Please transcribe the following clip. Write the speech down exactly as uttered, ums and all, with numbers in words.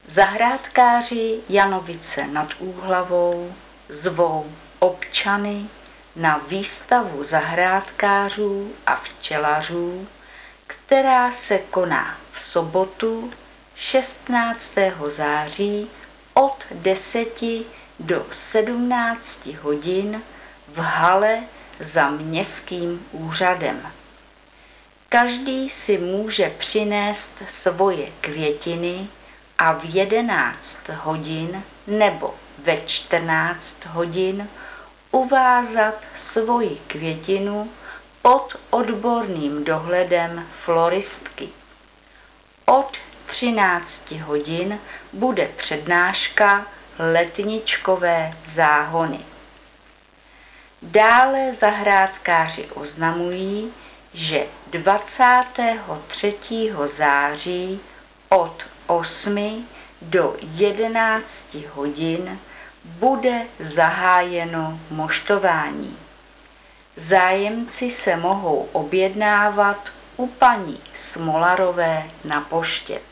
Zahrádkáři Janovice nad Úhlavou zvou občany na výstavu zahrádkářů a včelařů, která se koná v sobotu šestnáctého září od deseti do sedmnácti hodin v hale za městským úřadem. Každý si může přinést svoje květiny a v jedenáct hodin nebo ve čtrnáct hodin uvázat svoji květinu pod odborným dohledem floristky. Od třinácti hodin bude přednáška Letničkové záhony. Dále zahrádkáři oznamují, že dvacátého třetího září od osmi do jedenácti hodin bude zahájeno moštování. Zájemci se mohou objednávat u paní Smolarové na poště.